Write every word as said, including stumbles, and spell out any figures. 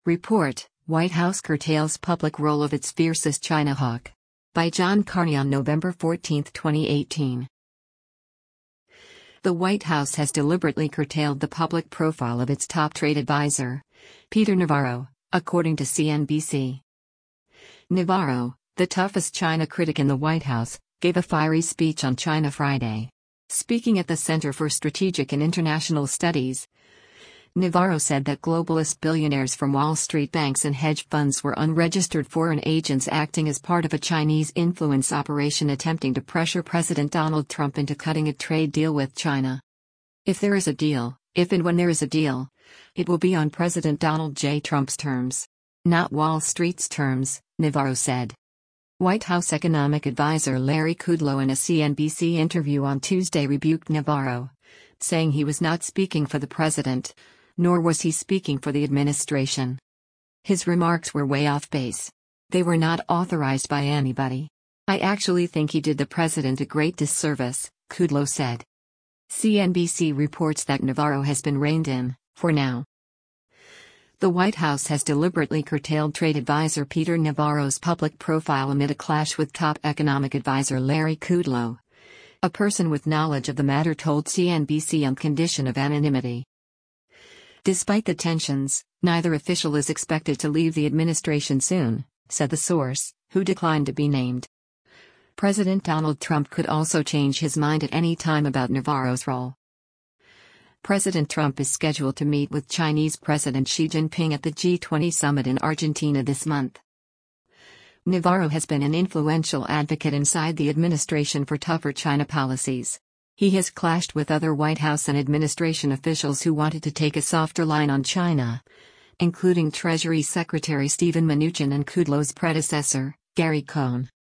Report, White House curtails public role of its fiercest China hawk. By John Carney on November fourteenth, twenty eighteen. The White House has deliberately curtailed the public profile of its top trade advisor, Peter Navarro, according to C N B C. Navarro, the toughest China critic in the White House, gave a fiery speech on China Friday. Speaking at the Center for Strategic and International Studies, Navarro said that globalist billionaires from Wall Street banks and hedge funds were unregistered foreign agents acting as part of a Chinese influence operation attempting to pressure President Donald Trump into cutting a trade deal with China. If there is a deal, if and when there is a deal, it will be on President Donald J. Trump's terms, not Wall Street's terms, Navarro said. White House economic advisor Larry Kudlow in a C N B C interview on Tuesday rebuked Navarro, saying he was not speaking for the president, nor was he speaking for the administration. His remarks were way off base. They were not authorized by anybody. I actually think he did the president a great disservice, Kudlow said. C N B C reports that Navarro has been reined in, for now. The White House has deliberately curtailed trade advisor Peter Navarro's public profile amid a clash with top economic advisor Larry Kudlow. A person with knowledge of the matter told C N B C on condition of anonymity. Despite the tensions, neither official is expected to leave the administration soon, said the source, who declined to be named. President Donald Trump could also change his mind at any time about Navarro's role. President Trump is scheduled to meet with Chinese President Xi Jinping at the G twenty summit in Argentina this month. Navarro has been an influential advocate inside the administration for tougher China policies. He has clashed with other White House and administration officials who wanted to take a softer line on China, including Treasury Secretary Steven Mnuchin and Kudlow's predecessor, Gary Cohn.